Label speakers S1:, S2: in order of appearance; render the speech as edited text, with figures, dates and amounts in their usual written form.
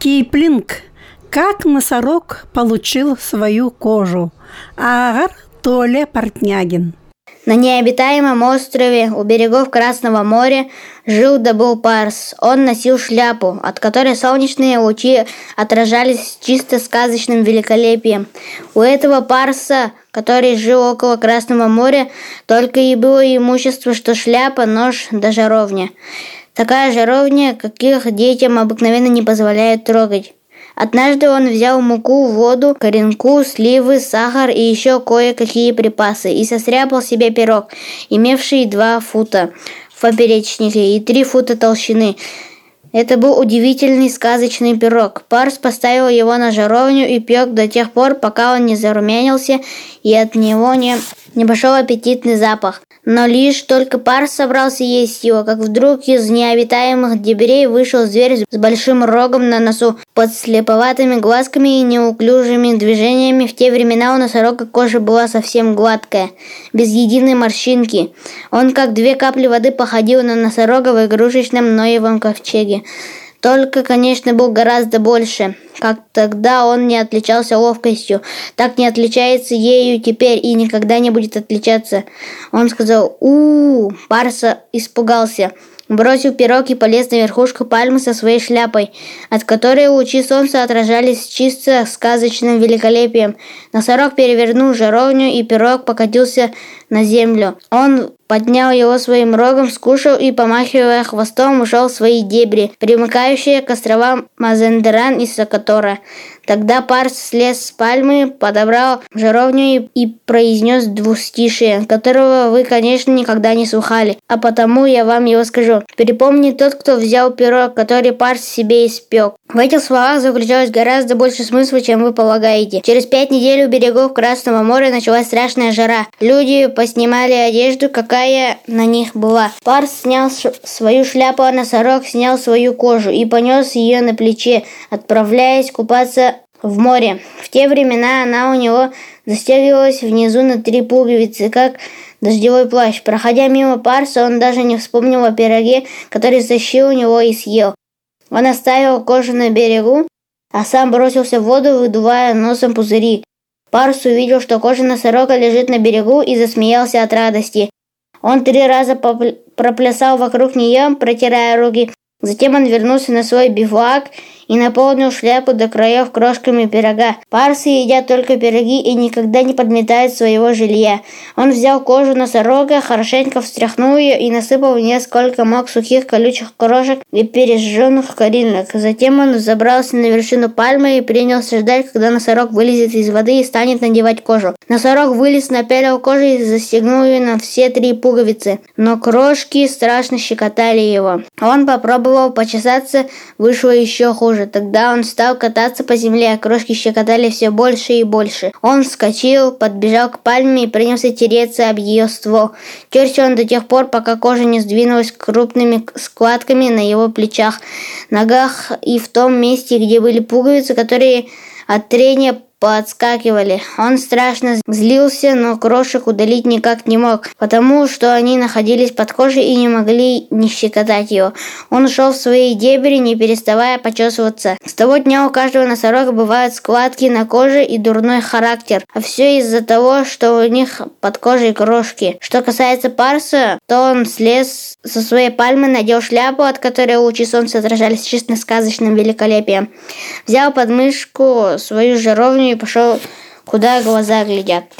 S1: Киплинг. Как носорог получил свою кожу. Агар Толя Портнягин.
S2: На необитаемом острове у берегов Красного моря жил да был парс. Он носил шляпу, от которой солнечные лучи отражались чисто сказочным великолепием. У этого парса, который жил около Красного моря, только и было имущество, что шляпа, нож да жаровня. Такая жаровня, каких детям обыкновенно не позволяют трогать. Однажды он взял муку, воду, коренку, сливы, сахар и еще кое-какие припасы и состряпал себе пирог, имевший 2 фута в поперечнике и 3 фута толщины. Это был удивительный сказочный пирог. Парс поставил его на жаровню и пек до тех пор, пока он не зарумянился и от него не пошел аппетитный запах. Но лишь только Парс собрался есть его, как вдруг из необитаемых дебрей вышел зверь с большим рогом на носу, под слеповатыми глазками и неуклюжими движениями. В те времена у носорога кожа была совсем гладкая, без единой морщинки. Он, как 2 капли воды, походил на носорога в игрушечном Ноевом ковчеге. Только, конечно, был гораздо больше. Как тогда он не отличался ловкостью, так не отличается ею теперь и никогда не будет отличаться. Он сказал «У-у-у!». Парс испугался, бросил пирог и полез на верхушку пальмы со своей шляпой, от которой лучи солнца отражались чисто сказочным великолепием. Носорог перевернул жаровню, и пирог покатился на землю. Он поднял его своим рогом, скушал и, помахивая хвостом, ушел в свои дебри, примыкающие к островам Мазендеран и Сокотора. Тогда Парс слез с пальмы, подобрал жаровню и произнес двустишие, которого вы, конечно, никогда не слыхали, а потому я вам его скажу. Перепомни тот, кто взял пирог, который Парс себе испек. В этих словах заключалось гораздо больше смысла, чем вы полагаете. Через 5 недель у берегов Красного моря началась страшная жара. Люди поснимали одежду, какая на них была. Парс снял свою шляпу, а носорог снял свою кожу и понес ее на плече, отправляясь купаться в море. В те времена она у него застегивалась внизу на 3 пуговицы, как дождевой плащ. Проходя мимо Парса, он даже не вспомнил о пироге, который стащил у него и съел. Он оставил кожу на берегу, а сам бросился в воду, выдувая носом пузыри. Парс увидел, что кожа носорога лежит на берегу, и засмеялся от радости. Он 3 раза проплясал вокруг нее, протирая руки. Затем он вернулся на свой бивуак и наполнил шляпу до краев крошками пирога. Парсы едят только пироги и никогда не подметают своего жилья. Он взял кожу носорога, хорошенько встряхнул ее и насыпал в нее сколько мог сухих колючих крошек и пережженных коринок. Затем он забрался на вершину пальмы и принялся ждать, когда носорог вылезет из воды и станет надевать кожу. Носорог вылез, напялил кожу и застегнул ее на все 3 пуговицы, но крошки страшно щекотали его. Он попробовал почесаться, вышло еще хуже. Тогда он стал кататься по земле, а крошки щекотали все больше и больше. Он вскочил, подбежал к пальме и принялся тереться об ее ствол. Терся он до тех пор, пока кожа не сдвинулась крупными складками на его плечах, ногах и в том месте, где были пуговицы, которые от трения подскакивали. Он страшно злился, но крошек удалить никак не мог, потому что они находились под кожей и не могли не щекотать его. Он ушел в свои дебри, не переставая почесываться. С того дня у каждого носорога бывают складки на коже и дурной характер, а все из-за того, что у них под кожей крошки. Что касается Парса, то он слез со своей пальмы, надел шляпу, от которой лучи солнца отражались чисто сказочным великолепием, взял под мышку свою жаровню и пошел, куда глаза глядят.